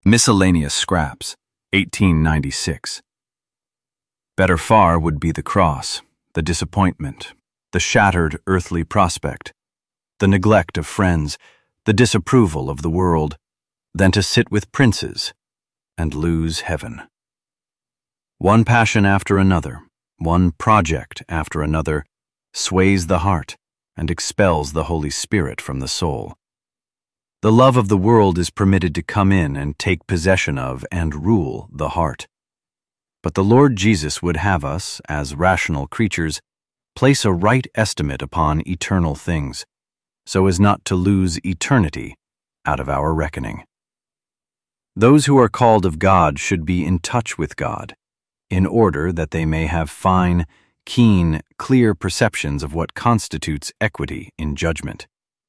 Miscellaneous Scraps, 1896. Better far would be the cross, the disappointment, the shattered earthly prospect, the neglect of friends, the disapproval of the world, than to sit with princes and lose heaven. One passion after another, one project after another, sways the heart and expels the Holy Spirit from the soul. The love of the world is permitted to come in and take possession of and rule the heart. But the Lord Jesus would have us, as rational creatures, place a right estimate upon eternal things, so as not to lose eternity out of our reckoning. Those who are called of God should be in touch with God, in order that they may have fine, keen, clear perceptions of what constitutes equity in judgment.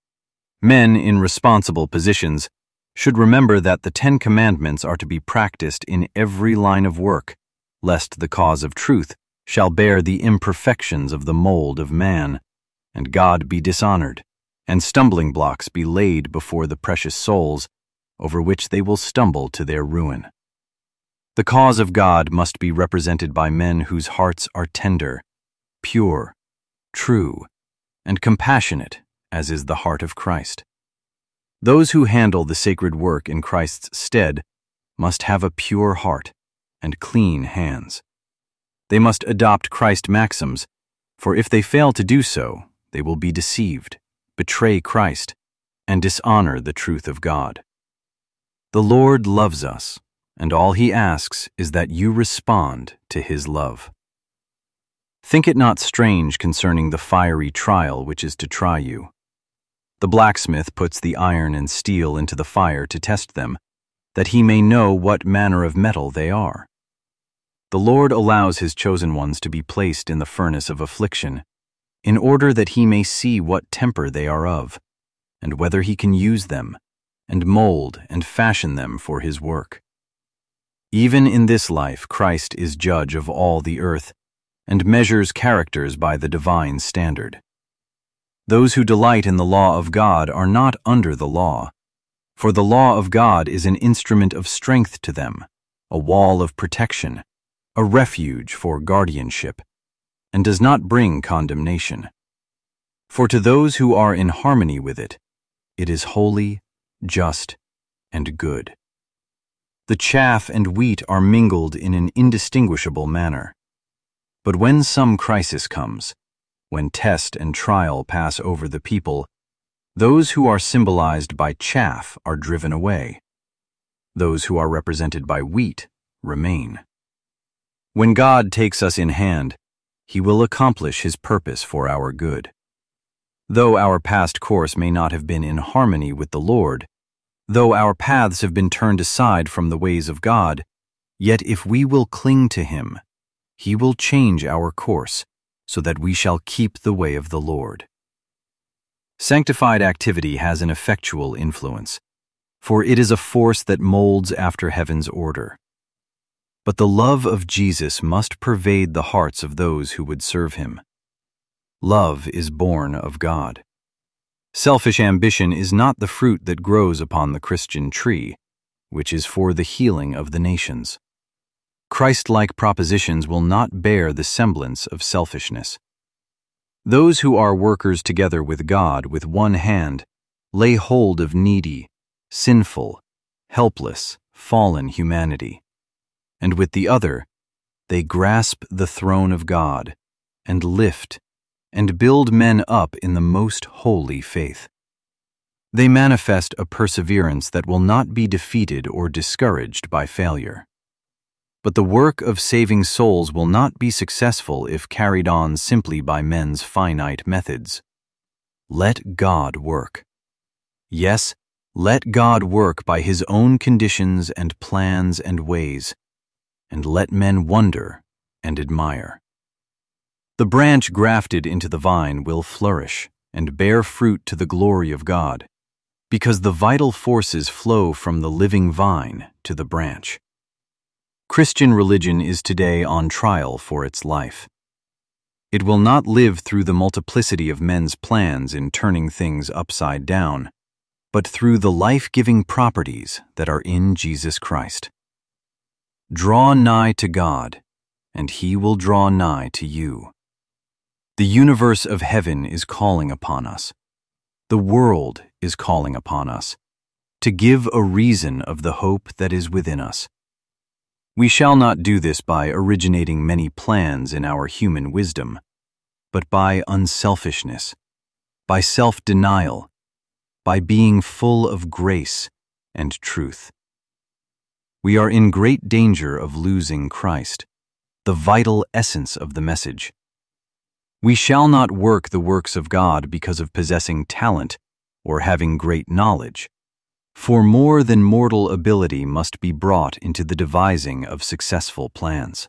Men in responsible positions should remember that the 10 Commandments are to be practiced in every line of work, lest the cause of truth shall bear the imperfections of the mold of man, and God be dishonored, and stumbling blocks be laid before the precious souls, over which they will stumble to their ruin. The cause of God must be represented by men whose hearts are tender, pure, true, and compassionate, as is the heart of Christ. Those who handle the sacred work in Christ's stead must have a pure heart and clean hands. They must adopt Christ maxims, for if they fail to do so, they will be deceived, betray Christ, and dishonor the truth of God. The Lord loves us, and all He asks is that you respond to His love. Think it not strange concerning the fiery trial which is to try you. The blacksmith puts the iron and steel into the fire to test them, that he may know what manner of metal they are. The Lord allows His chosen ones to be placed in the furnace of affliction, in order that He may see what temper they are of, and whether He can use them, and mold and fashion them for His work. Even in this life Christ is judge of all the earth, and measures characters by the divine standard. Those who delight in the law of God are not under the law, for the law of God is an instrument of strength to them, a wall of protection, a refuge for guardianship, and does not bring condemnation. For to those who are in harmony with it, it is holy, just, and good. The chaff and wheat are mingled in an indistinguishable manner. But when some crisis comes, when test and trial pass over the people, those who are symbolized by chaff are driven away. Those who are represented by wheat remain. When God takes us in hand, He will accomplish His purpose for our good. Though our past course may not have been in harmony with the Lord, though our paths have been turned aside from the ways of God, yet if we will cling to Him, He will change our course, so that we shall keep the way of the Lord. Sanctified activity has an effectual influence, for it is a force that molds after heaven's order. But the love of Jesus must pervade the hearts of those who would serve Him. Love is born of God. Selfish ambition is not the fruit that grows upon the Christian tree, which is for the healing of the nations. Christ-like propositions will not bear the semblance of selfishness. Those who are workers together with God with one hand lay hold of needy, sinful, helpless, fallen humanity, and with the other they grasp the throne of God and lift and build men up in the most holy faith. They manifest a perseverance that will not be defeated or discouraged by failure. But the work of saving souls will not be successful if carried on simply by men's finite methods. Let God work. Yes, let God work by His own conditions and plans and ways, and let men wonder and admire. The branch grafted into the vine will flourish and bear fruit to the glory of God, because the vital forces flow from the living vine to the branch. Christian religion is today on trial for its life. It will not live through the multiplicity of men's plans in turning things upside down, but through the life-giving properties that are in Jesus Christ. Draw nigh to God, and He will draw nigh to you. The universe of heaven is calling upon us. The world is calling upon us to give a reason of the hope that is within us. We shall not do this by originating many plans in our human wisdom, but by unselfishness, by self-denial, by being full of grace and truth. We are in great danger of losing Christ, the vital essence of the message. We shall not work the works of God because of possessing talent or having great knowledge, for more than mortal ability must be brought into the devising of successful plans.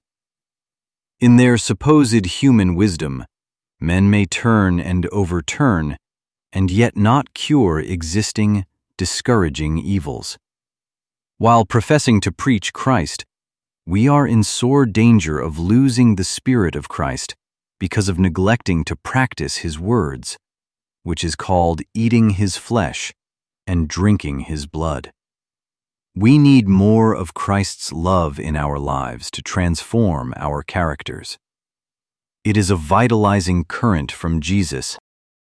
In their supposed human wisdom, men may turn and overturn, and yet not cure existing, discouraging evils. While professing to preach Christ, we are in sore danger of losing the Spirit of Christ because of neglecting to practice His words, which is called eating His flesh and drinking His blood. We need more of Christ's love in our lives to transform our characters. It is a vitalizing current from Jesus.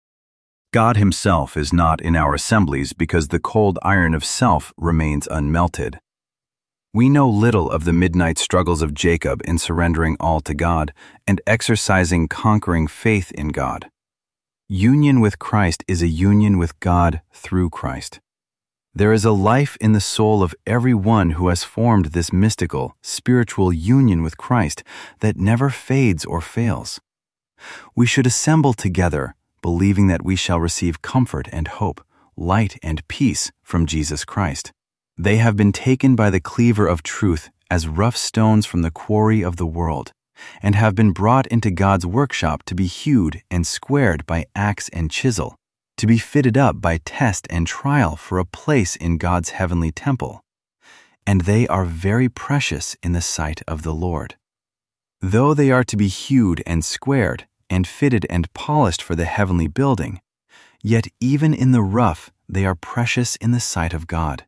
God Himself is not in our assemblies because the cold iron of self remains unmelted. We know little of the midnight struggles of Jacob in surrendering all to God and exercising conquering faith in God. Union with Christ is a union with God through Christ. There is a life in the soul of every one who has formed this mystical, spiritual union with Christ that never fades or fails. We should assemble together, believing that we shall receive comfort and hope, light and peace from Jesus Christ. They have been taken by the cleaver of truth as rough stones from the quarry of the world, and have been brought into God's workshop to be hewed and squared by axe and chisel, to be fitted up by test and trial for a place in God's heavenly temple. And they are very precious in the sight of the Lord. Though they are to be hewed and squared, and fitted and polished for the heavenly building, yet even in the rough they are precious in the sight of God.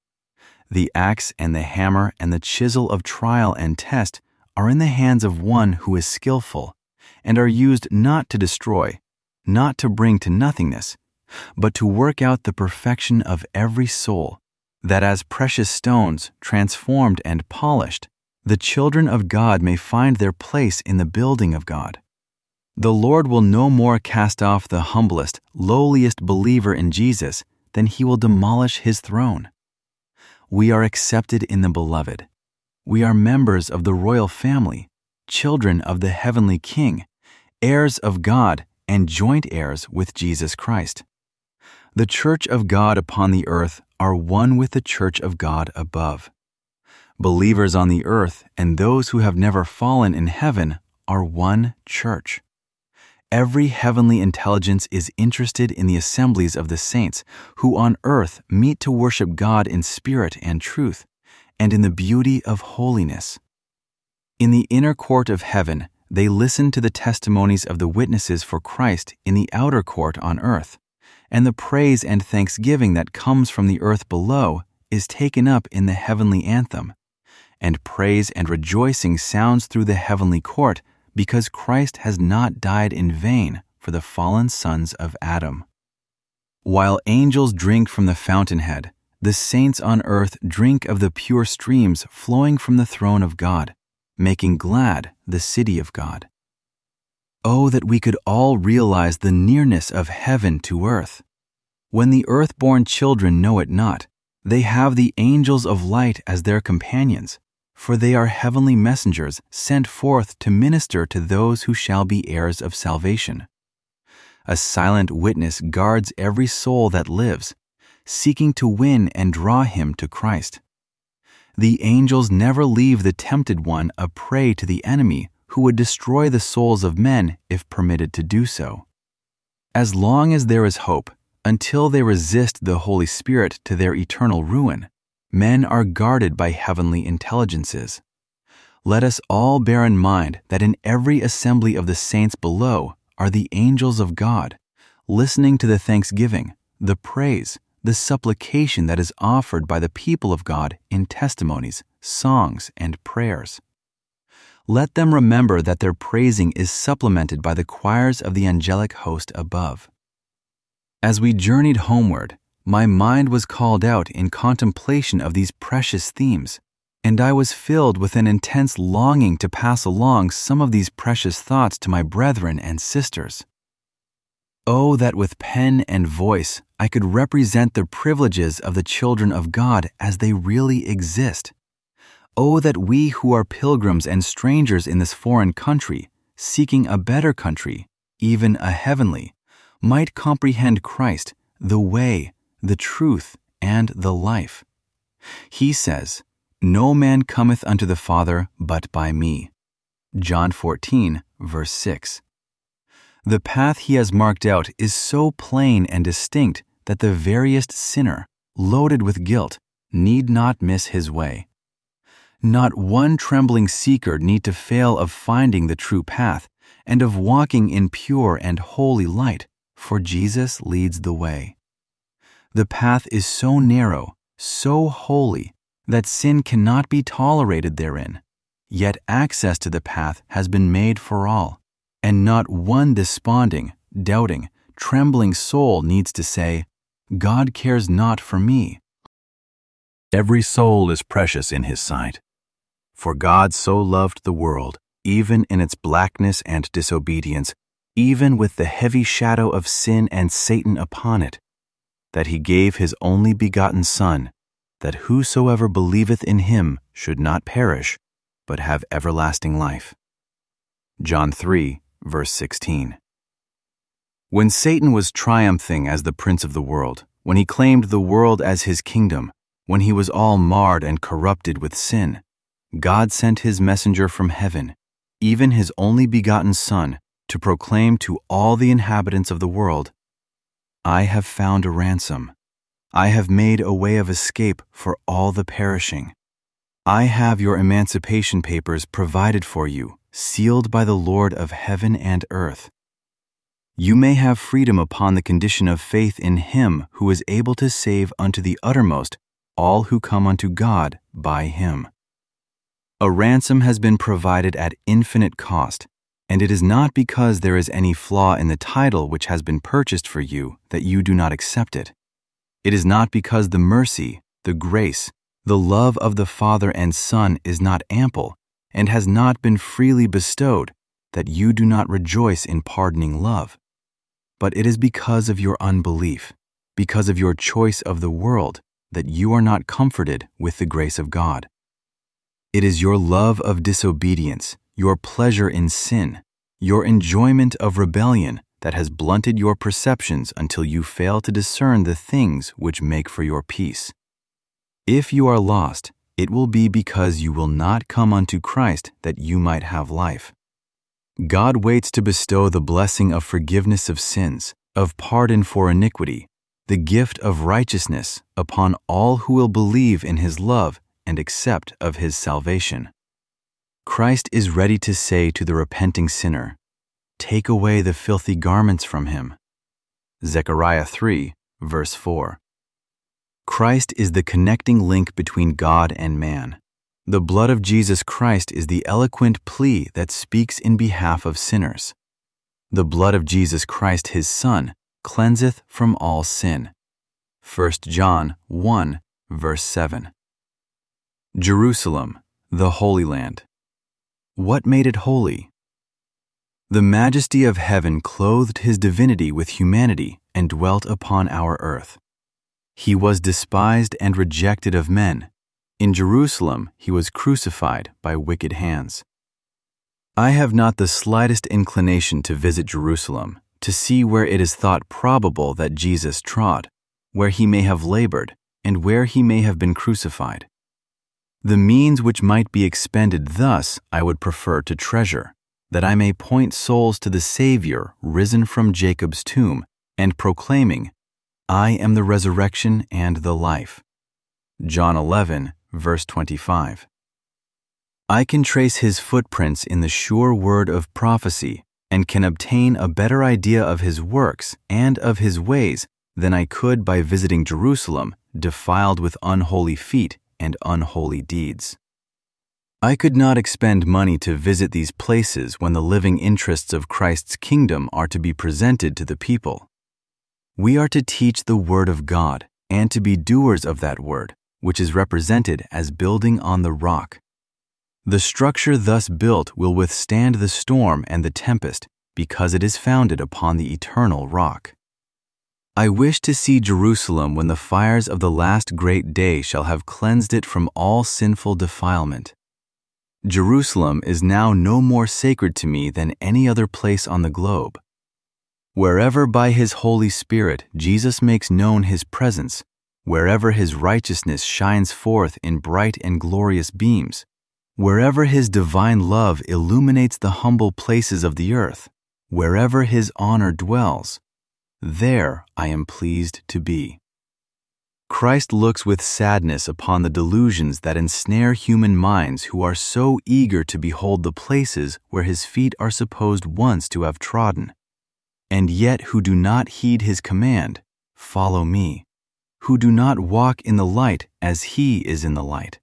The axe and the hammer and the chisel of trial and test are in the hands of one who is skillful, and are used not to destroy, not to bring to nothingness, but to work out the perfection of every soul, that as precious stones, transformed and polished, the children of God may find their place in the building of God. The Lord will no more cast off the humblest, lowliest believer in Jesus than He will demolish His throne. We are accepted in the Beloved. We are members of the royal family, children of the heavenly King, heirs of God and joint heirs with Jesus Christ. The church of God upon the earth are one with the church of God above. Believers on the earth and those who have never fallen in heaven are one church. Every heavenly intelligence is interested in the assemblies of the saints who on earth meet to worship God in spirit and truth, and in the beauty of holiness. In the inner court of heaven, they listen to the testimonies of the witnesses for Christ in the outer court on earth, and the praise and thanksgiving that comes from the earth below is taken up in the heavenly anthem, and praise and rejoicing sounds through the heavenly court because Christ has not died in vain for the fallen sons of Adam. While angels drink from the fountainhead, the saints on earth drink of the pure streams flowing from the throne of God, making glad the city of God. Oh, that we could all realize the nearness of heaven to earth. When the earth-born children know it not, they have the angels of light as their companions, for they are heavenly messengers sent forth to minister to those who shall be heirs of salvation. A silent witness guards every soul that lives, seeking to win and draw him to Christ. The angels never leave the tempted one a prey to the enemy who would destroy the souls of men if permitted to do so. As long as there is hope, until they resist the Holy Spirit to their eternal ruin, men are guarded by heavenly intelligences. Let us all bear in mind that in every assembly of the saints below are the angels of God, listening to the thanksgiving, the praise, the supplication that is offered by the people of God in testimonies, songs, and prayers. Let them remember that their praising is supplemented by the choirs of the angelic host above. As we journeyed homeward, my mind was called out in contemplation of these precious themes, and I was filled with an intense longing to pass along some of these precious thoughts to my brethren and sisters. Oh, that with pen and voice I could represent the privileges of the children of God as they really exist. Oh, that we who are pilgrims and strangers in this foreign country, seeking a better country, even a heavenly, might comprehend Christ, the way, the truth, and the life. He says, "No man cometh unto the Father but by me." John 14, verse 6. The path he has marked out is so plain and distinct that the veriest sinner, loaded with guilt, need not miss his way. Not one trembling seeker need to fail of finding the true path and of walking in pure and holy light, for Jesus leads the way. The path is so narrow, so holy, that sin cannot be tolerated therein, yet access to the path has been made for all, and not one desponding, doubting, trembling soul needs to say, "God cares not for me." Every soul is precious in His sight. For God so loved the world, even in its blackness and disobedience, even with the heavy shadow of sin and Satan upon it, that He gave His only begotten Son, that whosoever believeth in Him should not perish, but have everlasting life. John 3, verse 16. When Satan was triumphing as the prince of the world, when he claimed the world as his kingdom, when he was all marred and corrupted with sin, God sent His messenger from heaven, even His only begotten Son, to proclaim to all the inhabitants of the world, "I have found a ransom. I have made a way of escape for all the perishing. I have your emancipation papers provided for you, sealed by the Lord of heaven and earth. You may have freedom upon the condition of faith in Him who is able to save unto the uttermost all who come unto God by Him." A ransom has been provided at infinite cost, and it is not because there is any flaw in the title which has been purchased for you that you do not accept it. It is not because the mercy, the grace, the love of the Father and Son is not ample and has not been freely bestowed that you do not rejoice in pardoning love. But it is because of your unbelief, because of your choice of the world, that you are not comforted with the grace of God. It is your love of disobedience, your pleasure in sin, your enjoyment of rebellion that has blunted your perceptions until you fail to discern the things which make for your peace. If you are lost, it will be because you will not come unto Christ that you might have life. God waits to bestow the blessing of forgiveness of sins, of pardon for iniquity, the gift of righteousness upon all who will believe in His love and accept of His salvation. Christ is ready to say to the repenting sinner, "Take away the filthy garments from him." Zechariah 3, verse 4. Christ is the connecting link between God and man. The blood of Jesus Christ is the eloquent plea that speaks in behalf of sinners. The blood of Jesus Christ, His Son, cleanseth from all sin. 1 John 1, verse 7. Jerusalem, the Holy Land. What made it holy? The majesty of heaven clothed His divinity with humanity and dwelt upon our earth. He was despised and rejected of men. In Jerusalem He was crucified by wicked hands. I have not the slightest inclination to visit Jerusalem, to see where it is thought probable that Jesus trod, where He may have labored, and where He may have been crucified. The means which might be expended thus I would prefer to treasure, that I may point souls to the Savior risen from Jacob's tomb, and proclaiming, "I am the resurrection and the life." John 11, verse 25. I can trace His footprints in the sure word of prophecy, and can obtain a better idea of His works and of His ways than I could by visiting Jerusalem, defiled with unholy feet and unholy deeds. I could not expend money to visit these places when the living interests of Christ's kingdom are to be presented to the people. We are to teach the Word of God and to be doers of that Word, which is represented as building on the rock. The structure thus built will withstand the storm and the tempest because it is founded upon the eternal rock. I wish to see Jerusalem when the fires of the last great day shall have cleansed it from all sinful defilement. Jerusalem is now no more sacred to me than any other place on the globe. Wherever by His Holy Spirit Jesus makes known His presence, wherever His righteousness shines forth in bright and glorious beams, wherever His divine love illuminates the humble places of the earth, wherever His honor dwells, there I am pleased to be. Christ looks with sadness upon the delusions that ensnare human minds who are so eager to behold the places where His feet are supposed once to have trodden, and yet who do not heed His command, "Follow me," who do not walk in the light as He is in the light.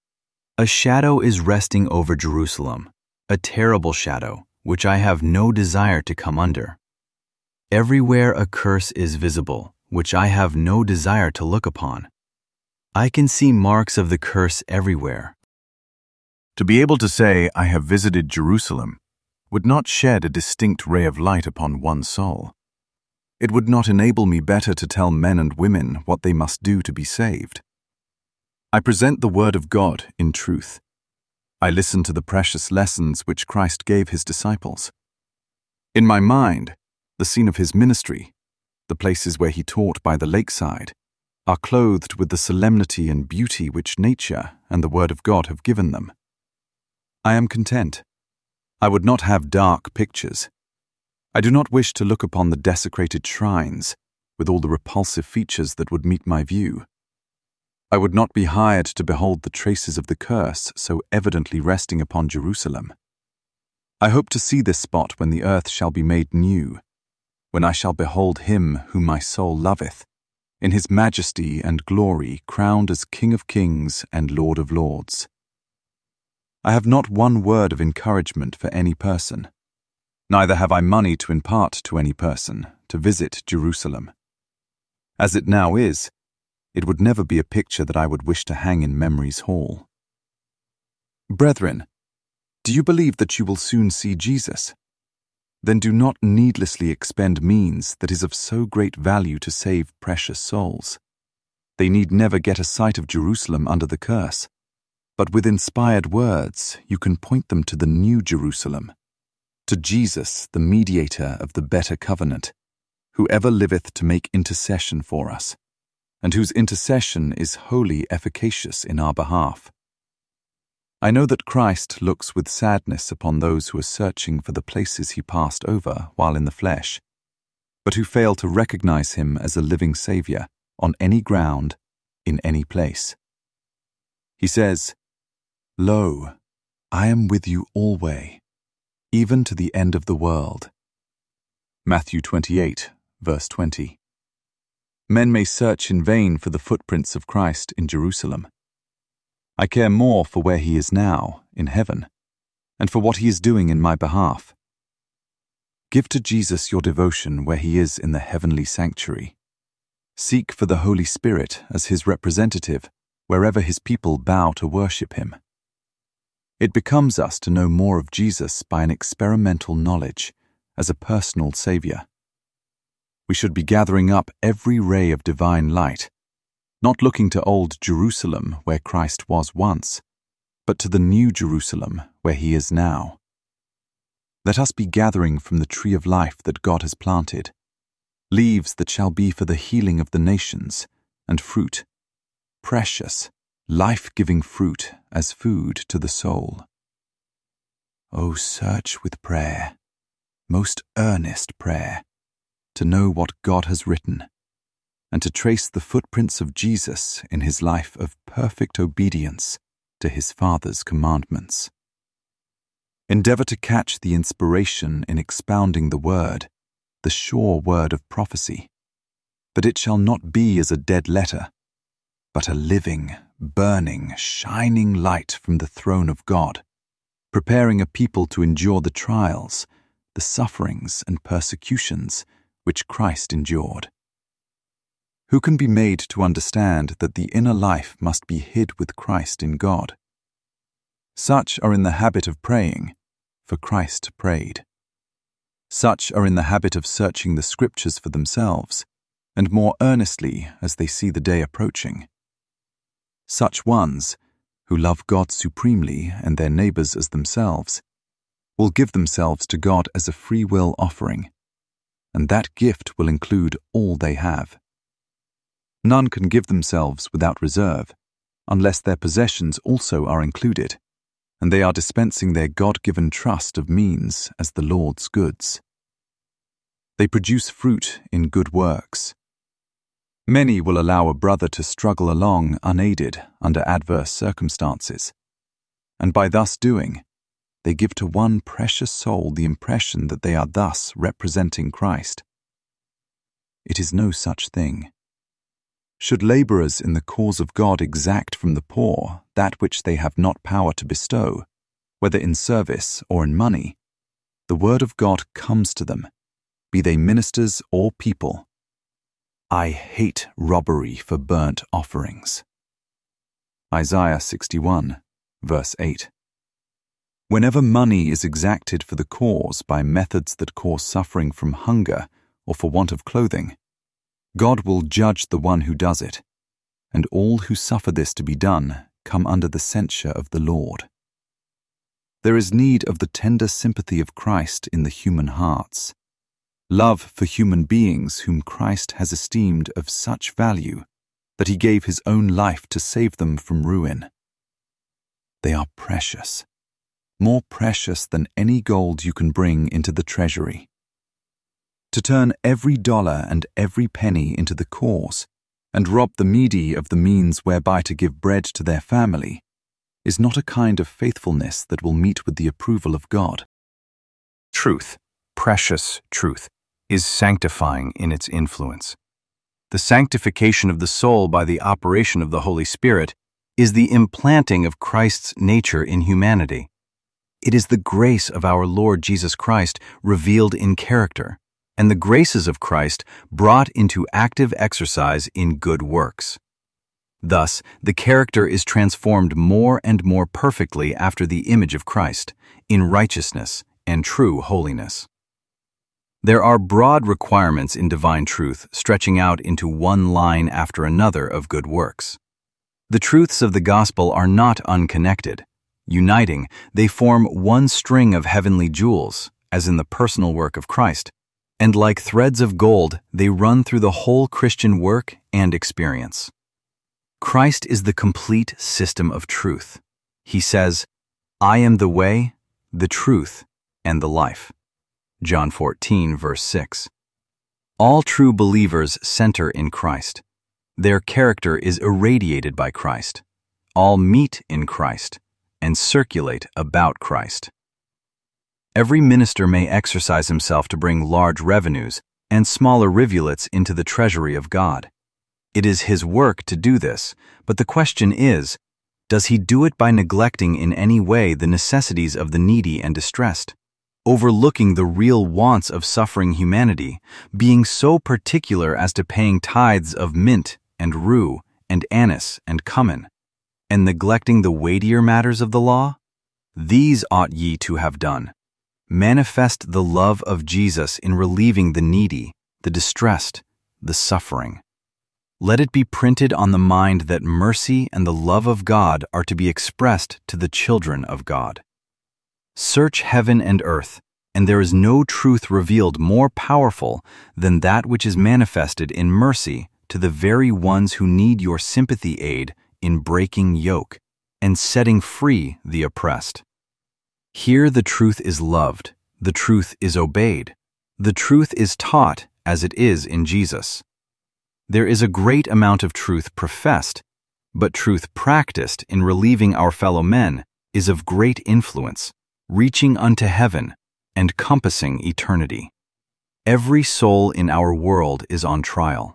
A shadow is resting over Jerusalem, a terrible shadow, which I have no desire to come under. Everywhere a curse is visible, which I have no desire to look upon. I can see marks of the curse everywhere. To be able to say, "I have visited Jerusalem," would not shed a distinct ray of light upon one's soul. It would not enable me better to tell men and women what they must do to be saved. I present the Word of God in truth. I listen to the precious lessons which Christ gave His disciples. In my mind, the scene of His ministry, the places where He taught by the lakeside, are clothed with the solemnity and beauty which nature and the Word of God have given them. I am content. I would not have dark pictures. I do not wish to look upon the desecrated shrines, with all the repulsive features that would meet my view. I would not be hired to behold the traces of the curse so evidently resting upon Jerusalem. I hope to see this spot when the earth shall be made new, when I shall behold Him whom my soul loveth, in His majesty and glory crowned as King of kings and Lord of lords. I have not one word of encouragement for any person. Neither have I money to impart to any person to visit Jerusalem. As it now is, it would never be a picture that I would wish to hang in memory's hall. Brethren, do you believe that you will soon see Jesus? Then do not needlessly expend means that is of so great value to save precious souls. They need never get a sight of Jerusalem under the curse, but with inspired words you can point them to the new Jerusalem, to Jesus, the mediator of the better covenant, who ever liveth to make intercession for us, and whose intercession is wholly efficacious in our behalf. I know that Christ looks with sadness upon those who are searching for the places He passed over while in the flesh, but who fail to recognize Him as a living Saviour on any ground, in any place. He says, "Lo, I am with you alway, even to the end of the world." Matthew 28, verse 20. Men may search in vain for the footprints of Christ in Jerusalem. I care more for where He is now, in heaven, and for what He is doing in my behalf. Give to Jesus your devotion where He is in the heavenly sanctuary. Seek for the Holy Spirit as His representative wherever His people bow to worship Him. It becomes us to know more of Jesus by an experimental knowledge as a personal Saviour. We should be gathering up every ray of divine light, not looking to old Jerusalem where Christ was once, but to the new Jerusalem where He is now. Let us be gathering from the tree of life that God has planted, leaves that shall be for the healing of the nations, and fruit, precious, life-giving fruit as food to the soul. O search with prayer, most earnest prayer, to know what God has written, and to trace the footprints of Jesus in His life of perfect obedience to His Father's commandments. Endeavor to catch the inspiration in expounding the Word, the sure word of prophecy. that it shall not be as a dead letter, but a living, burning, shining light from the throne of God, preparing a people to endure the trials, the sufferings and persecutions which Christ endured. Who can be made to understand that the inner life must be hid with Christ in God? Such are in the habit of praying, for Christ prayed. Such are in the habit of searching the Scriptures for themselves, and more earnestly as they see the day approaching. Such ones, who love God supremely and their neighbors as themselves, will give themselves to God as a free will offering, and that gift will include all they have. None can give themselves without reserve, unless their possessions also are included, and they are dispensing their God-given trust of means as the Lord's goods. They produce fruit in good works. Many will allow a brother to struggle along unaided under adverse circumstances, and by thus doing, they give to one precious soul the impression that they are thus representing Christ. It is no such thing. Should laborers in the cause of God exact from the poor that which they have not power to bestow, whether in service or in money, the word of God comes to them, be they ministers or people. I hate robbery for burnt offerings. Isaiah 61, verse 8. Whenever money is exacted for the cause by methods that cause suffering from hunger or for want of clothing, God will judge the one who does it, and all who suffer this to be done come under the censure of the Lord. There is need of the tender sympathy of Christ in the human hearts, love for human beings whom Christ has esteemed of such value that he gave his own life to save them from ruin. They are precious, more precious than any gold you can bring into the treasury. To turn every dollar and every penny into the cause, and rob the needy of the means whereby to give bread to their family, is not a kind of faithfulness that will meet with the approval of God. Truth, precious truth, is sanctifying in its influence. The sanctification of the soul by the operation of the Holy Spirit is the implanting of Christ's nature in humanity. It is the grace of our Lord Jesus Christ revealed in character, and the graces of Christ brought into active exercise in good works. Thus, the character is transformed more and more perfectly after the image of Christ, in righteousness and true holiness. There are broad requirements in divine truth stretching out into one line after another of good works. The truths of the gospel are not unconnected. Uniting, they form one string of heavenly jewels, as in the personal work of Christ, and like threads of gold, they run through the whole Christian work and experience. Christ is the complete system of truth. He says, I am the way, the truth, and the life. John 14, verse 6. All true believers center in Christ. Their character is irradiated by Christ. All meet in Christ and circulate about Christ. Every minister may exercise himself to bring large revenues and smaller rivulets into the treasury of God. It is his work to do this, but the question is, does he do it by neglecting in any way the necessities of the needy and distressed, overlooking the real wants of suffering humanity, being so particular as to paying tithes of mint and rue and anise and cumin, and neglecting the weightier matters of the law? These ought ye to have done. Manifest the love of Jesus in relieving the needy, the distressed, the suffering. Let it be printed on the mind that mercy and the love of God are to be expressed to the children of God. Search heaven and earth, and there is no truth revealed more powerful than that which is manifested in mercy to the very ones who need your sympathy aid in breaking yoke and setting free the oppressed. Here the truth is loved, the truth is obeyed, the truth is taught as it is in Jesus. There is a great amount of truth professed, but truth practiced in relieving our fellow men is of great influence, reaching unto heaven and compassing eternity. Every soul in our world is on trial.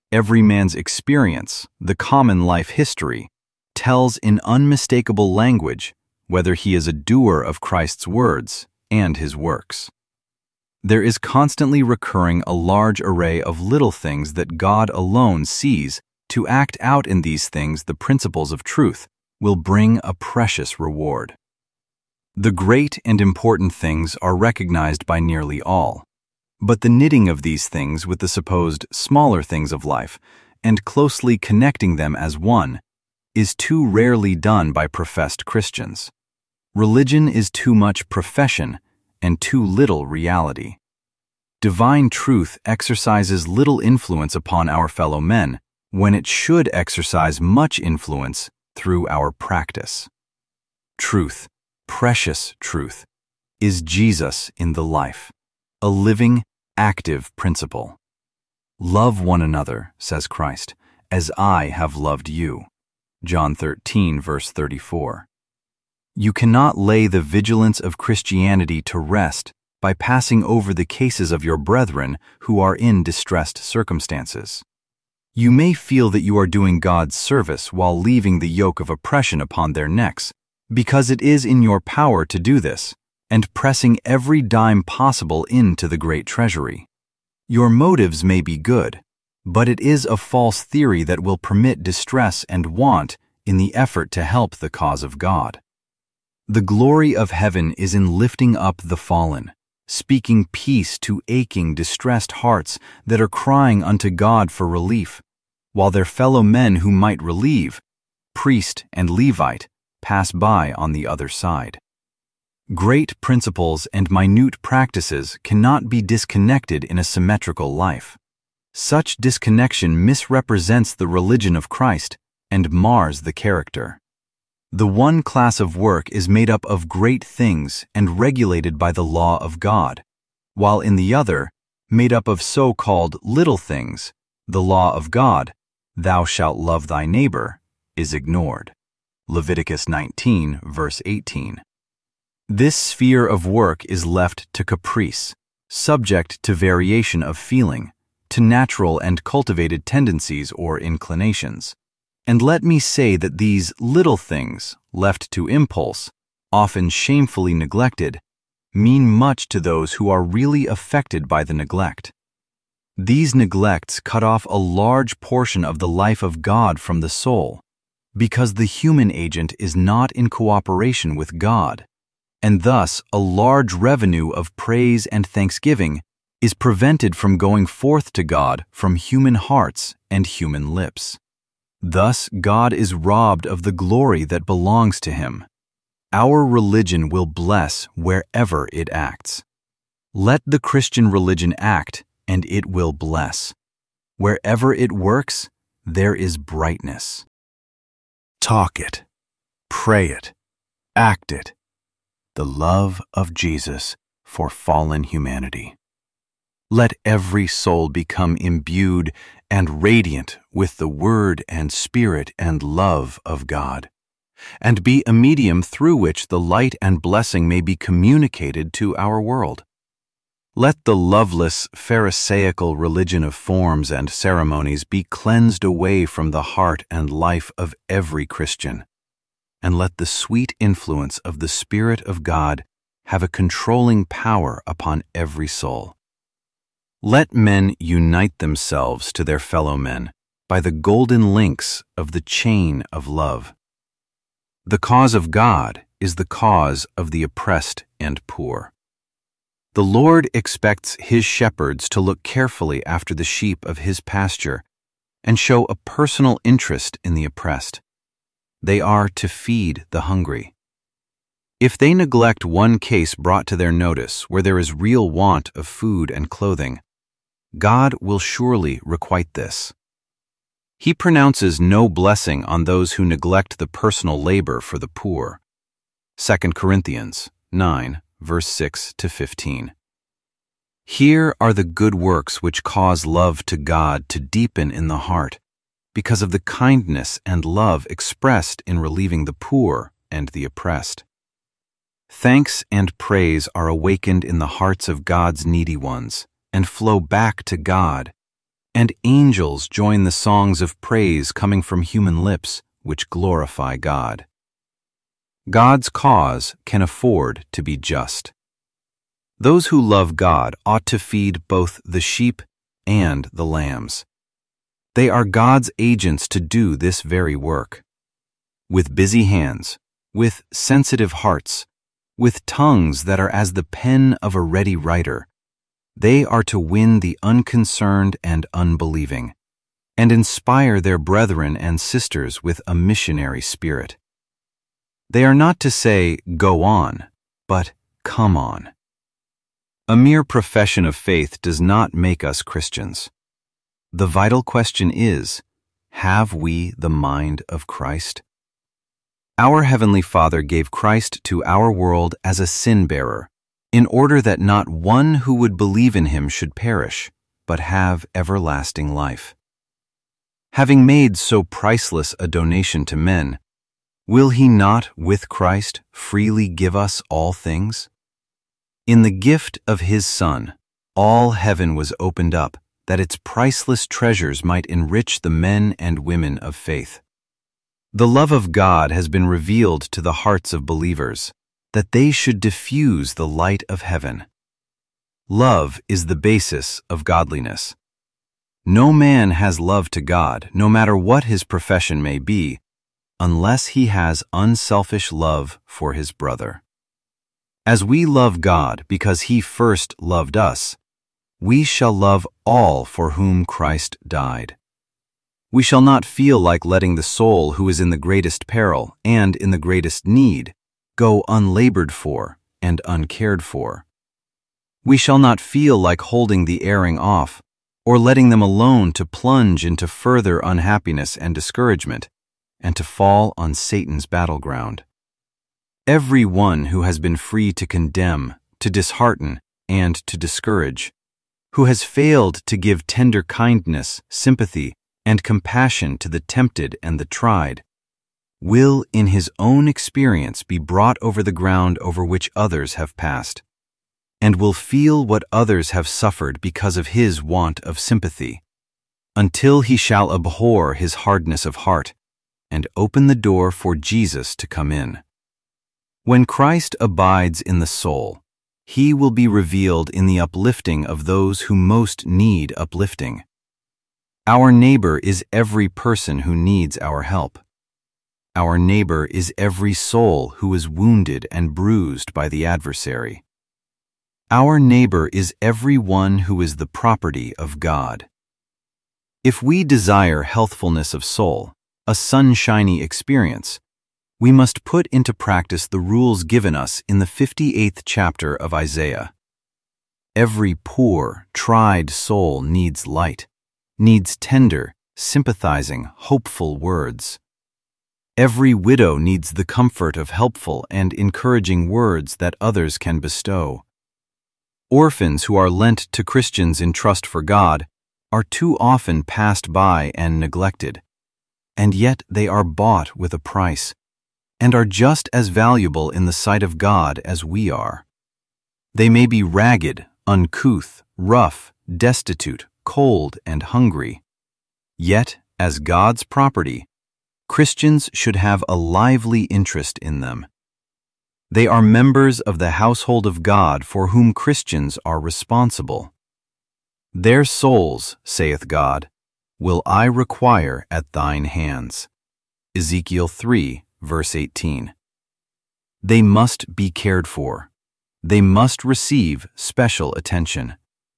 Every man's experience, the common life history, tells in unmistakable language whether he is a doer of Christ's words and his works. There is constantly recurring a large array of little things that God alone sees. To act out in these things the principles of truth will bring a precious reward. The great and important things are recognized by nearly all, but the knitting of these things with the supposed smaller things of life and closely connecting them as one is too rarely done by professed Christians. Religion is too much profession and too little reality. Divine truth exercises little influence upon our fellow men when it should exercise much influence through our practice. Truth, precious truth, is Jesus in the life, a living, active principle. Love one another, says Christ, as I have loved you. John 13, verse 34. You cannot lay the vigilance of Christianity to rest by passing over the cases of your brethren who are in distressed circumstances. You may feel that you are doing God's service while leaving the yoke of oppression upon their necks, because it is in your power to do this, and pressing every dime possible into the great treasury. Your motives may be good, but it is a false theory that will permit distress and want in the effort to help the cause of God. The glory of heaven is in lifting up the fallen, speaking peace to aching, distressed hearts that are crying unto God for relief, while their fellow men who might relieve, priest and Levite, pass by on the other side. Great principles and minute practices cannot be disconnected in a symmetrical life. Such disconnection misrepresents the religion of Christ and mars the character. The one class of work is made up of great things and regulated by the law of God, while in the other, made up of so-called little things, the law of God, thou shalt love thy neighbor, is ignored. Leviticus 19, verse 18. This sphere of work is left to caprice, subject to variation of feeling, to natural and cultivated tendencies or inclinations. And let me say that these little things, left to impulse, often shamefully neglected, mean much to those who are really affected by the neglect. These neglects cut off a large portion of the life of God from the soul, because the human agent is not in cooperation with God, and thus a large revenue of praise and thanksgiving is prevented from going forth to God from human hearts and human lips. Thus, God is robbed of the glory that belongs to Him. Our religion will bless wherever it acts. Let the Christian religion act, and it will bless. Wherever it works, there is brightness. Talk it, pray it, act it. The love of Jesus for fallen humanity. Let every soul become imbued and radiant with the Word and Spirit and love of God, and be a medium through which the light and blessing may be communicated to our world. Let the loveless, pharisaical religion of forms and ceremonies be cleansed away from the heart and life of every Christian, and let the sweet influence of the Spirit of God have a controlling power upon every soul. Let men unite themselves to their fellow men by the golden links of the chain of love. The cause of God is the cause of the oppressed and poor. The Lord expects His shepherds to look carefully after the sheep of His pasture and show a personal interest in the oppressed. They are to feed the hungry. If they neglect one case brought to their notice where there is real want of food and clothing, God will surely requite this. He pronounces no blessing on those who neglect the personal labor for the poor. 2 Corinthians 9, verse 6 to 15. Here are the good works which cause love to God to deepen in the heart, because of the kindness and love expressed in relieving the poor and the oppressed. Thanks and praise are awakened in the hearts of God's needy ones, and flow back to God, and angels join the songs of praise coming from human lips which glorify God. God's cause can afford to be just. Those who love God ought to feed both the sheep and the lambs. They are God's agents to do this very work. With busy hands, with sensitive hearts, with tongues that are as the pen of a ready writer, they are to win the unconcerned and unbelieving, and inspire their brethren and sisters with a missionary spirit. They are not to say, "Go on," but "Come on." A mere profession of faith does not make us Christians. The vital question is, have we the mind of Christ? Our Heavenly Father gave Christ to our world as a sin-bearer, in order that not one who would believe in him should perish, but have everlasting life. Having made so priceless a donation to men, will he not, with Christ, freely give us all things? In the gift of his Son, all heaven was opened up, that its priceless treasures might enrich the men and women of faith. The love of God has been revealed to the hearts of believers, that they should diffuse the light of heaven. Love is the basis of godliness. No man has love to God, no matter what his profession may be, unless he has unselfish love for his brother. As we love God because he first loved us, we shall love all for whom Christ died. We shall not feel like letting the soul who is in the greatest peril and in the greatest need go unlabored for and uncared for. We shall not feel like holding the erring off or letting them alone to plunge into further unhappiness and discouragement and to fall on Satan's battleground. Every one who has been free to condemn, to dishearten, and to discourage, who has failed to give tender kindness, sympathy, and compassion to the tempted and the tried, will in his own experience be brought over the ground over which others have passed, and will feel what others have suffered because of his want of sympathy, until he shall abhor his hardness of heart, and open the door for Jesus to come in. When Christ abides in the soul, he will be revealed in the uplifting of those who most need uplifting. Our neighbor is every person who needs our help. Our neighbor is every soul who is wounded and bruised by the adversary. Our neighbor is every one who is the property of God. If we desire healthfulness of soul, a sunshiny experience, we must put into practice the rules given us in the 58th chapter of Isaiah. Every poor, tried soul needs light, needs tender, sympathizing, hopeful words. Every widow needs the comfort of helpful and encouraging words that others can bestow. Orphans who are lent to Christians in trust for God are too often passed by and neglected, and yet they are bought with a price, and are just as valuable in the sight of God as we are. They may be ragged, uncouth, rough, destitute, cold, and hungry. Yet, as God's property, Christians should have a lively interest in them. They are members of the household of God for whom Christians are responsible. Their souls, saith God, will I require at thine hands. Ezekiel 3, verse 18. They must be cared for. They must receive special attention.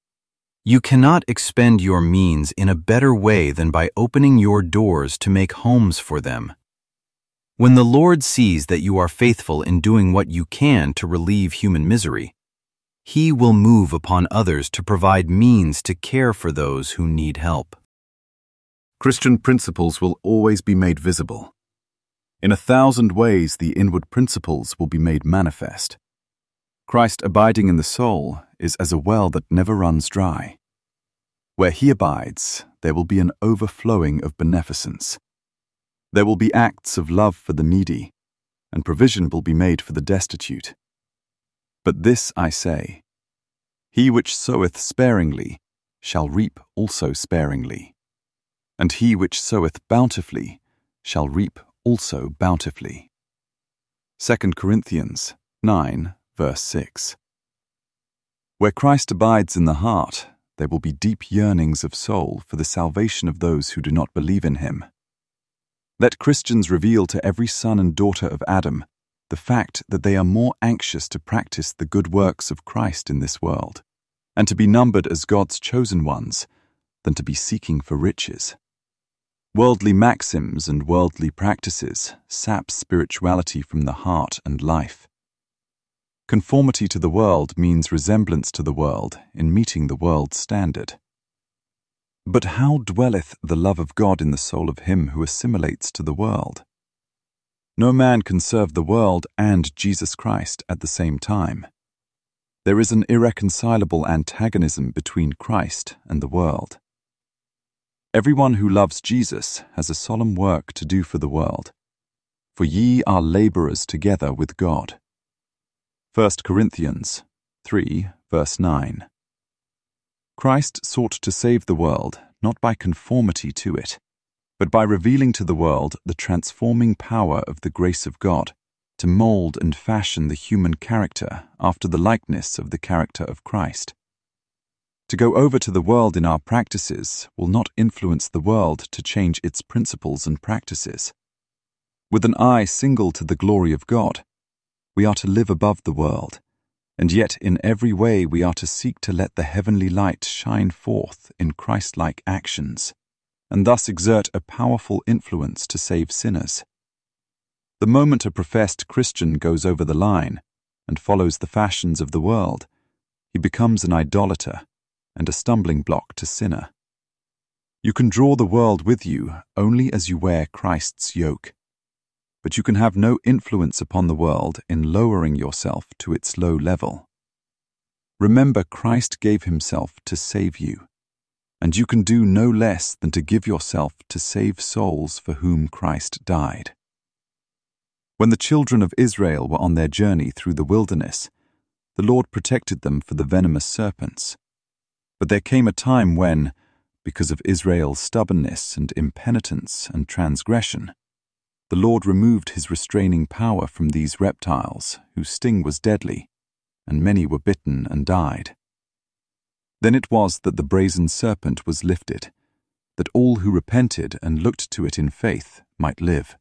You cannot expend your means in a better way than by opening your doors to make homes for them. When the Lord sees that you are faithful in doing what you can to relieve human misery, He will move upon others to provide means to care for those who need help. Christian principles will always be made visible. In 1,000 ways the inward principles will be made manifest. Christ abiding in the soul is as a well that never runs dry. Where He abides, there will be an overflowing of beneficence. There will be acts of love for the needy, and provision will be made for the destitute. But this I say, he which soweth sparingly shall reap also sparingly, and he which soweth bountifully shall reap also bountifully. 2 Corinthians 9, verse 6. Where Christ abides in the heart, there will be deep yearnings of soul for the salvation of those who do not believe in him. Let Christians reveal to every son and daughter of Adam the fact that they are more anxious to practice the good works of Christ in this world, and to be numbered as God's chosen ones, than to be seeking for riches. Worldly maxims and worldly practices sap spirituality from the heart and life. Conformity to the world means resemblance to the world in meeting the world's standard. But how dwelleth the love of God in the soul of him who assimilates to the world? No man can serve the world and Jesus Christ at the same time. There is an irreconcilable antagonism between Christ and the world. Everyone who loves Jesus has a solemn work to do for the world. For ye are laborers together with God. 1 Corinthians 3, verse 9. Christ sought to save the world not by conformity to it, but by revealing to the world the transforming power of the grace of God to mold and fashion the human character after the likeness of the character of Christ. To go over to the world in our practices will not influence the world to change its principles and practices. With an eye single to the glory of God, we are to live above the world, and yet in every way we are to seek to let the heavenly light shine forth in Christ-like actions, and thus exert a powerful influence to save sinners. The moment a professed Christian goes over the line and follows the fashions of the world, he becomes an idolater and a stumbling block to sinner. You can draw the world with you only as you wear Christ's yoke, but you can have no influence upon the world in lowering yourself to its low level. Remember, Christ gave himself to save you, and you can do no less than to give yourself to save souls for whom Christ died. When the children of Israel were on their journey through the wilderness, the Lord protected them from the venomous serpents. But there came a time when, because of Israel's stubbornness and impenitence and transgression, the Lord removed his restraining power from these reptiles, whose sting was deadly, and many were bitten and died. Then it was that the brazen serpent was lifted, that all who repented and looked to it in faith might live.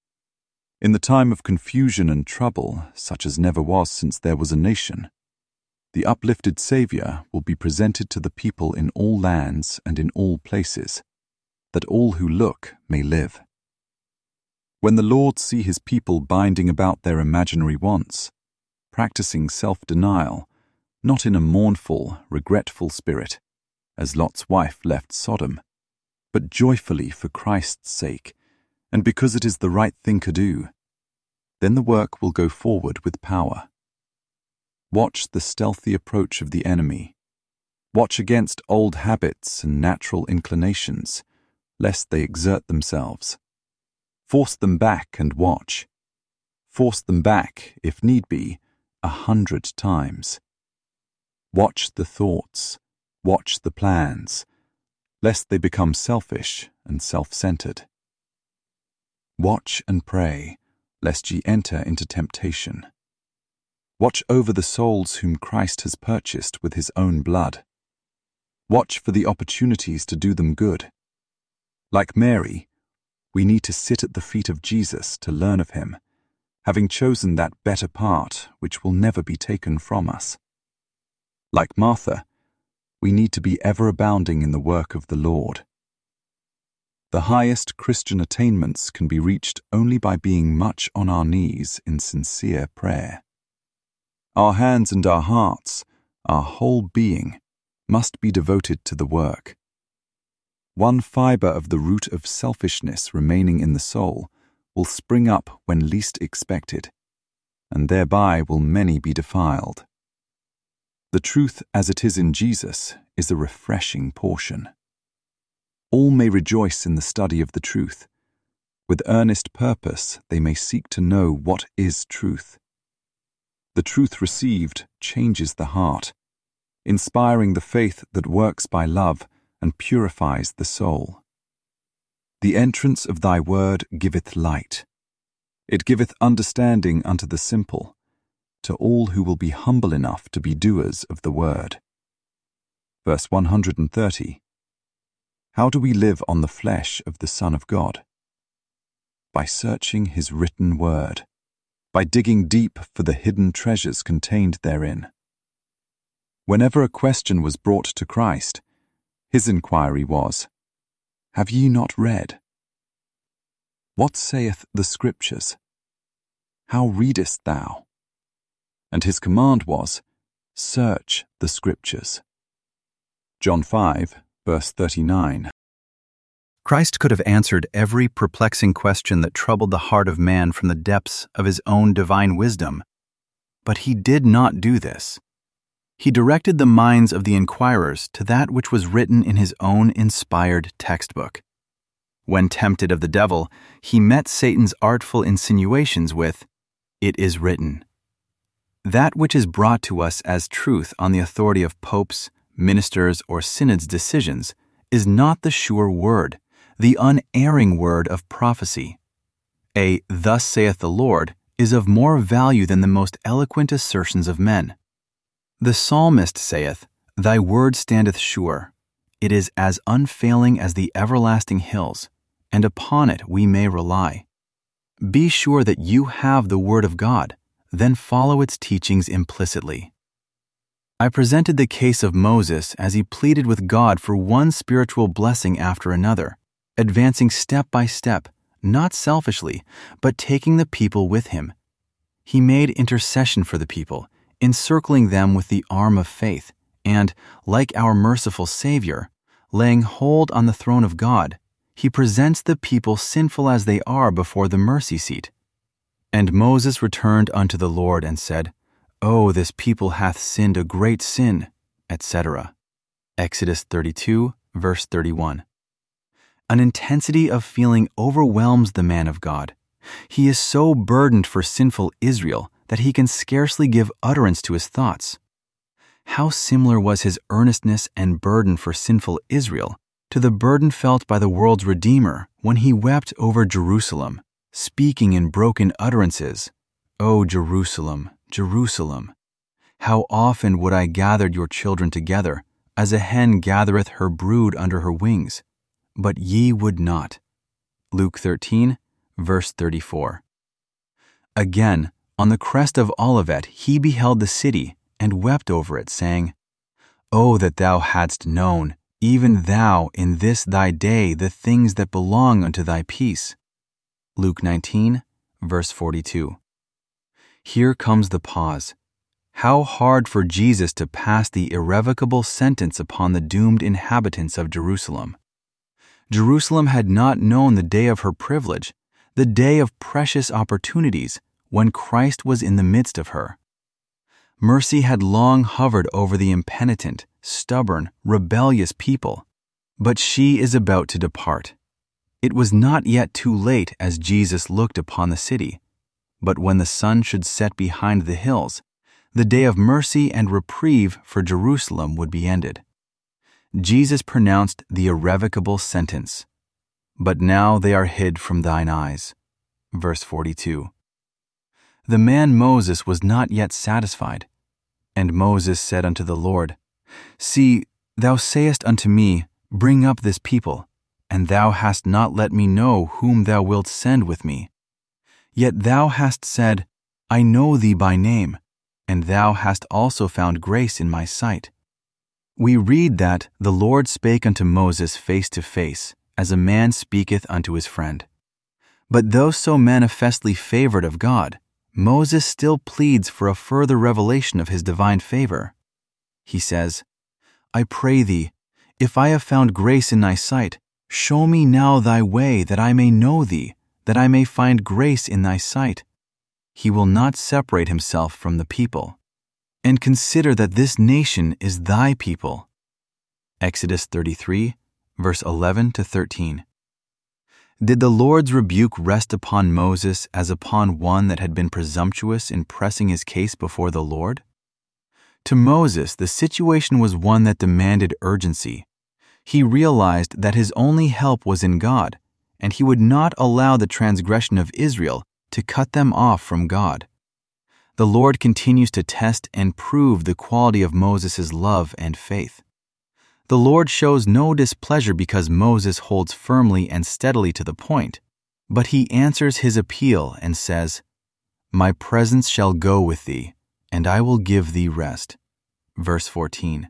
In the time of confusion and trouble, such as never was since there was a nation, the uplifted Saviour will be presented to the people in all lands and in all places, that all who look may live. When the Lord see his people binding about their imaginary wants, practicing self-denial, not in a mournful, regretful spirit, as Lot's wife left Sodom, but joyfully for Christ's sake, and because it is the right thing to do, then the work will go forward with power. Watch the stealthy approach of the enemy. Watch against old habits and natural inclinations, lest they exert themselves. Force them back and watch. Force them back, if need be, 100 times. Watch the thoughts, watch the plans, lest they become selfish and self-centered. Watch and pray, lest ye enter into temptation. Watch over the souls whom Christ has purchased with his own blood. Watch for the opportunities to do them good. Like Mary, we need to sit at the feet of Jesus to learn of him, having chosen that better part which will never be taken from us. Like Martha, we need to be ever abounding in the work of the Lord. The highest Christian attainments can be reached only by being much on our knees in sincere prayer. Our hands and our hearts, our whole being, must be devoted to the work. One fibre of the root of selfishness remaining in the soul will spring up when least expected, and thereby will many be defiled. The truth as it is in Jesus is a refreshing portion. All may rejoice in the study of the truth. With earnest purpose they may seek to know what is truth. The truth received changes the heart, inspiring the faith that works by love and purifies the soul. The entrance of thy word giveth light. It giveth understanding unto the simple, to all who will be humble enough to be doers of the word. Verse 130. How do we live on the flesh of the Son of God? By searching his written word, by digging deep for the hidden treasures contained therein. Whenever a question was brought to Christ, his inquiry was, Have ye not read? What saith the Scriptures? How readest thou? And his command was, Search the Scriptures. John 5, verse 39. Christ could have answered every perplexing question that troubled the heart of man from the depths of his own divine wisdom, but he did not do this. He directed the minds of the inquirers to that which was written in his own inspired textbook. When tempted of the devil, he met Satan's artful insinuations with, It is written. That which is brought to us as truth on the authority of popes, ministers, or synods' decisions is not the sure word, the unerring word of prophecy. A "Thus saith the Lord" is of more value than the most eloquent assertions of men. The psalmist saith, Thy word standeth sure. It is as unfailing as the everlasting hills, and upon it we may rely. Be sure that you have the word of God, then follow its teachings implicitly. I presented the case of Moses as he pleaded with God for one spiritual blessing after another, advancing step by step, not selfishly, but taking the people with him. He made intercession for the people, encircling them with the arm of faith, and, like our merciful Savior, laying hold on the throne of God, he presents the people sinful as they are before the mercy seat. And Moses returned unto the Lord and said, O, this people hath sinned a great sin, etc. Exodus 32, verse 31. An intensity of feeling overwhelms the man of God. He is so burdened for sinful Israel that he can scarcely give utterance to his thoughts. How similar was his earnestness and burden for sinful Israel to the burden felt by the world's Redeemer when he wept over Jerusalem, speaking in broken utterances, O Jerusalem, Jerusalem, how often would I gather your children together, as a hen gathereth her brood under her wings, but ye would not. Luke 13, verse 34. Again, on the crest of Olivet he beheld the city, and wept over it, saying, O that thou hadst known, even thou in this thy day, the things that belong unto thy peace. Luke 19, verse 42. Here comes the pause. How hard for Jesus to pass the irrevocable sentence upon the doomed inhabitants of Jerusalem. Jerusalem had not known the day of her privilege, the day of precious opportunities, when Christ was in the midst of her. Mercy had long hovered over the impenitent, stubborn, rebellious people, but she is about to depart. It was not yet too late as Jesus looked upon the city, but when the sun should set behind the hills, the day of mercy and reprieve for Jerusalem would be ended. Jesus pronounced the irrevocable sentence, But now they are hid from thine eyes. Verse 42. The man Moses was not yet satisfied. And Moses said unto the Lord, See, thou sayest unto me, Bring up this people, and thou hast not let me know whom thou wilt send with me. Yet thou hast said, I know thee by name, and thou hast also found grace in my sight. We read that the Lord spake unto Moses face to face, as a man speaketh unto his friend. But though so manifestly favored of God, Moses still pleads for a further revelation of his divine favor. He says, I pray thee, if I have found grace in thy sight, show me now thy way, that I may know thee, that I may find grace in thy sight. He will not separate himself from the people. And consider that this nation is thy people. Exodus 33, verse 11 to 13. Did the Lord's rebuke rest upon Moses as upon one that had been presumptuous in pressing his case before the Lord? To Moses, the situation was one that demanded urgency. He realized that his only help was in God, and he would not allow the transgression of Israel to cut them off from God. The Lord continues to test and prove the quality of Moses' love and faith. The Lord shows no displeasure because Moses holds firmly and steadily to the point, but he answers his appeal and says, "My presence shall go with thee, and I will give thee rest." Verse 14.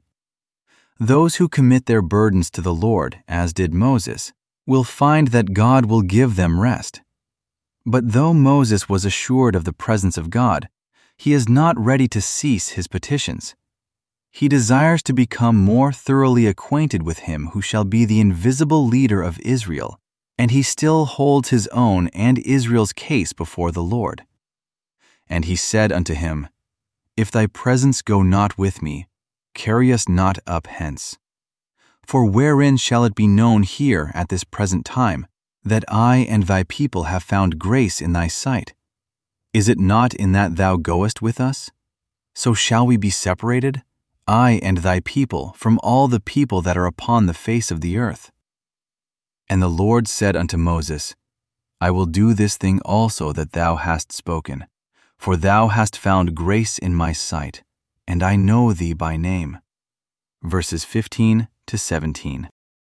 Those who commit their burdens to the Lord, as did Moses, will find that God will give them rest. But though Moses was assured of the presence of God, he is not ready to cease his petitions. He desires to become more thoroughly acquainted with him who shall be the invisible leader of Israel, and he still holds his own and Israel's case before the Lord. And he said unto him, "If thy presence go not with me, carry us not up hence. For wherein shall it be known here at this present time, that I and thy people have found grace in thy sight? Is it not in that thou goest with us? So shall we be separated, I and thy people, from all the people that are upon the face of the earth?" And the Lord said unto Moses, "I will do this thing also that thou hast spoken, for thou hast found grace in my sight, and I know thee by name." Verses 15 to 17.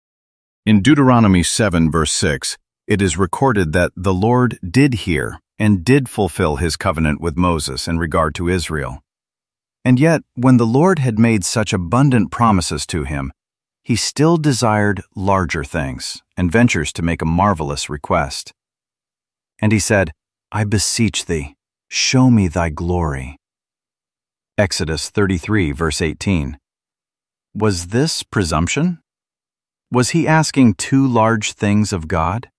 In Deuteronomy 7, verse 6, it is recorded that the Lord did hear and did fulfill his covenant with Moses in regard to Israel. And yet, when the Lord had made such abundant promises to him, he still desired larger things and ventures to make a marvelous request. And he said, "I beseech thee, show me thy glory." Exodus 33, verse 18. Was this presumption? Was he asking too large things of God?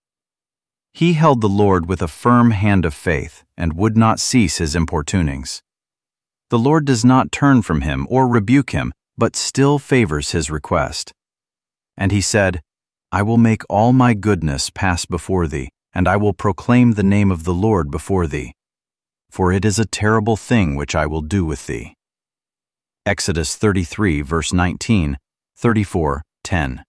He held the Lord with a firm hand of faith and would not cease his importunings. The Lord does not turn from him or rebuke him, but still favors his request. And he said, "I will make all my goodness pass before thee, and I will proclaim the name of the Lord before thee. For it is a terrible thing which I will do with thee." Exodus 33, verse 19, 34, 10.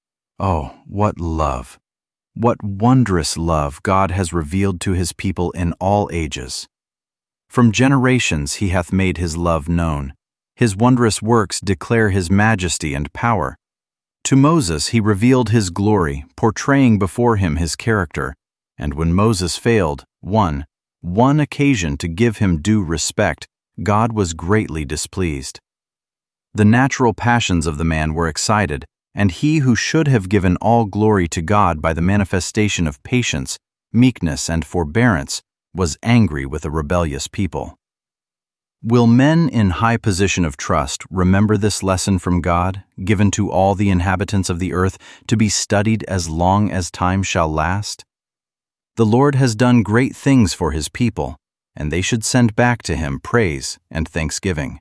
Oh, what love! What wondrous love God has revealed to his people in all ages. From generations he hath made his love known. His wondrous works declare his majesty and power. To Moses he revealed his glory, portraying before him his character, and when Moses failed, one occasion to give him due respect, God was greatly displeased. The natural passions of the man were excited, and he who should have given all glory to God by the manifestation of patience, meekness, and forbearance, was angry with a rebellious people. Will men in high position of trust remember this lesson from God, given to all the inhabitants of the earth, to be studied as long as time shall last? The Lord has done great things for his people, and they should send back to him praise and thanksgiving.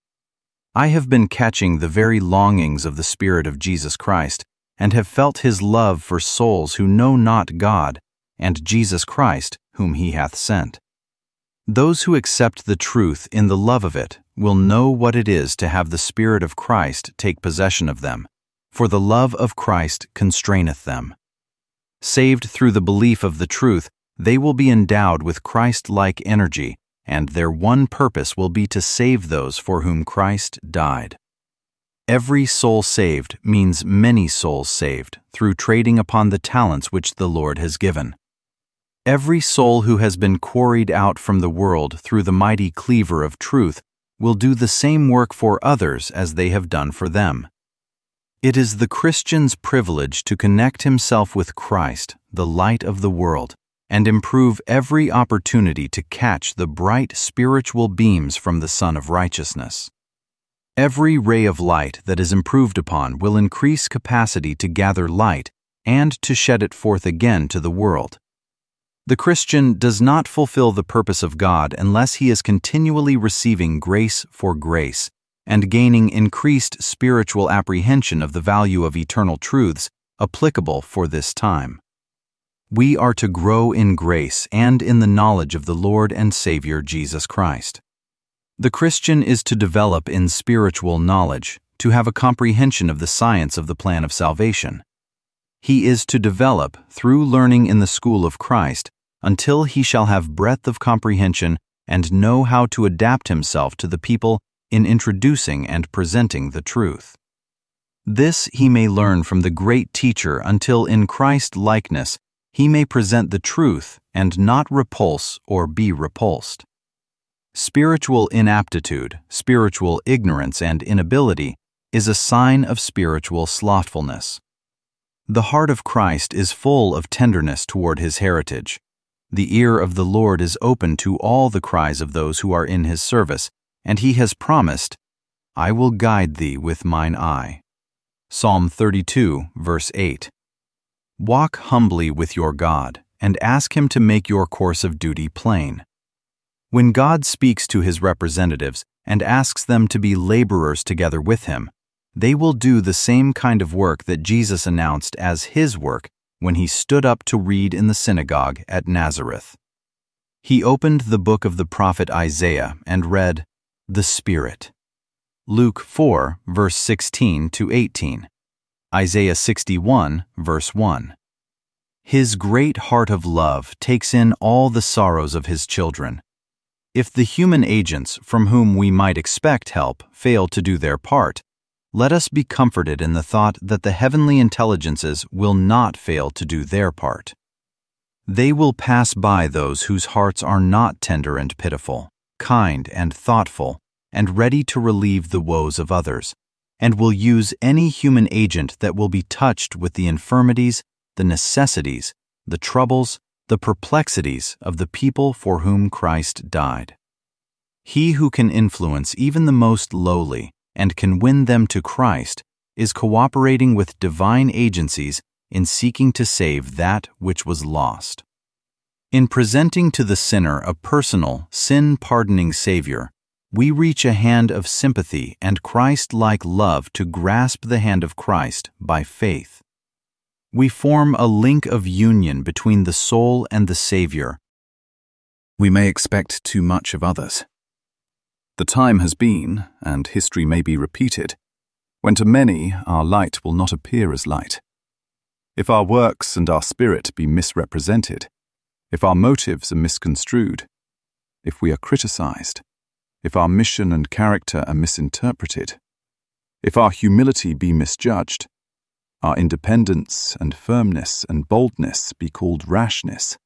I have been catching the very longings of the Spirit of Jesus Christ, and have felt his love for souls who know not God, and Jesus Christ, whom he hath sent. Those who accept the truth in the love of it will know what it is to have the Spirit of Christ take possession of them, for the love of Christ constraineth them. Saved through the belief of the truth, they will be endowed with Christ-like energy, and their one purpose will be to save those for whom Christ died. Every soul saved means many souls saved through trading upon the talents which the Lord has given. Every soul who has been quarried out from the world through the mighty cleaver of truth will do the same work for others as they have done for them. It is the Christian's privilege to connect himself with Christ, the light of the world, and improve every opportunity to catch the bright spiritual beams from the Sun of Righteousness. Every ray of light that is improved upon will increase capacity to gather light and to shed it forth again to the world. The Christian does not fulfill the purpose of God unless he is continually receiving grace for grace and gaining increased spiritual apprehension of the value of eternal truths applicable for this time. We are to grow in grace and in the knowledge of the Lord and Savior Jesus Christ. The Christian is to develop in spiritual knowledge, to have a comprehension of the science of the plan of salvation. He is to develop through learning in the school of Christ until he shall have breadth of comprehension and know how to adapt himself to the people in introducing and presenting the truth. This he may learn from the great teacher until in Christ-likeness he may present the truth and not repulse or be repulsed. Spiritual inaptitude, spiritual ignorance and inability is a sign of spiritual slothfulness. The heart of Christ is full of tenderness toward his heritage. The ear of the Lord is open to all the cries of those who are in his service, and he has promised, "I will guide thee with mine eye." Psalm 32, verse 8. Walk humbly with your God, and ask him to make your course of duty plain. When God speaks to his representatives and asks them to be laborers together with him, they will do the same kind of work that Jesus announced as his work when he stood up to read in the synagogue at Nazareth. He opened the book of the prophet Isaiah and read, "The Spirit." Luke 4, verse 16 to 18. Isaiah 61, verse 1. His great heart of love takes in all the sorrows of his children. If the human agents from whom we might expect help fail to do their part, let us be comforted in the thought that the heavenly intelligences will not fail to do their part. They will pass by those whose hearts are not tender and pitiful, kind and thoughtful, and ready to relieve the woes of others, and will use any human agent that will be touched with the infirmities, the necessities, the troubles, the perplexities of the people for whom Christ died. He who can influence even the most lowly and can win them to Christ is cooperating with divine agencies in seeking to save that which was lost. In presenting to the sinner a personal, sin-pardoning Savior, we reach a hand of sympathy and Christ-like love to grasp the hand of Christ by faith. We form a link of union between the soul and the Savior. We may expect too much of others. The time has been, and history may be repeated, when to many our light will not appear as light. If our works and our spirit be misrepresented, if our motives are misconstrued, if we are criticized, if our mission and character are misinterpreted, if our humility be misjudged, our independence and firmness and boldness be called rashness,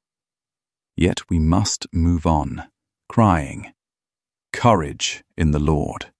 yet we must move on, crying, "Courage in the Lord."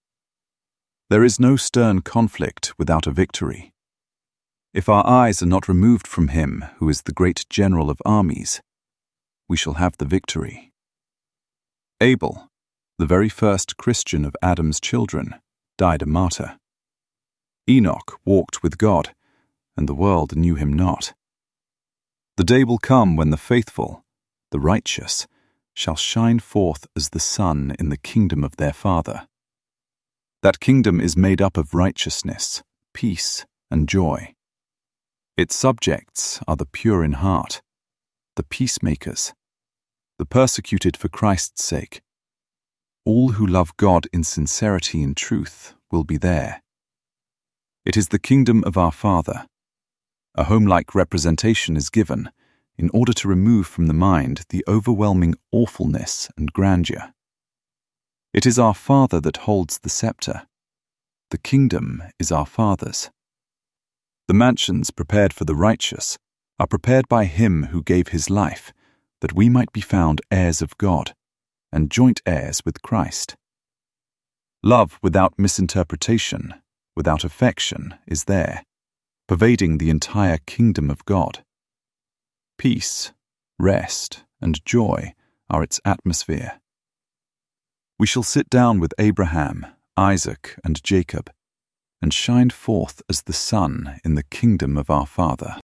There is no stern conflict without a victory. If our eyes are not removed from him who is the great general of armies, we shall have the victory. Abel, the very first Christian of Adam's children, died a martyr. Enoch walked with God, and the world knew him not. The day will come when the faithful, the righteous, shall shine forth as the sun in the kingdom of their Father. That kingdom is made up of righteousness, peace, and joy. Its subjects are the pure in heart, the peacemakers, the persecuted for Christ's sake. All who love God in sincerity and truth will be there. It is the kingdom of our Father. A home-like representation is given in order to remove from the mind the overwhelming awfulness and grandeur. It is our Father that holds the scepter. The kingdom is our Father's. The mansions prepared for the righteous are prepared by him who gave his life, that we might be found heirs of God, and joint heirs with Christ. Love without misinterpretation, without affection, is there, pervading the entire kingdom of God. Peace, rest, and joy are its atmosphere. We shall sit down with Abraham, Isaac, and Jacob, and shine forth as the sun in the kingdom of our Father.